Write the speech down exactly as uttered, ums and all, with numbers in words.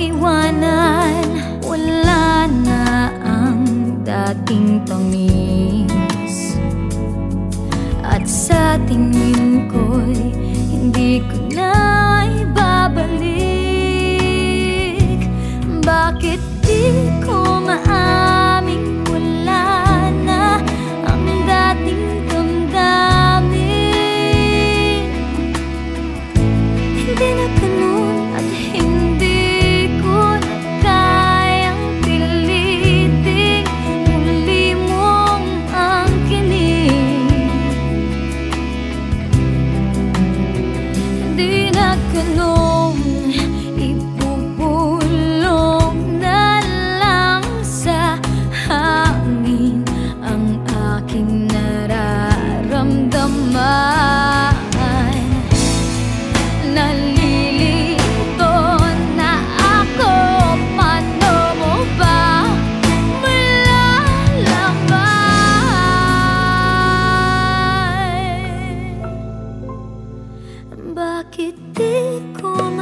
iwanan. Wala na ang dating tamis, at sa tingin ko'y hindi ko na ibabalik. Bakit di ko maaming wala na ang dating damdamin? Hindi na ganun at hindi ko na kayang piliting muli mong angkinin. Hindi na ganun, ibubulong na lang sa hangin ang aking nararamdaman. Nalilito na ako, paano mo ba malalaman? Bakit di ko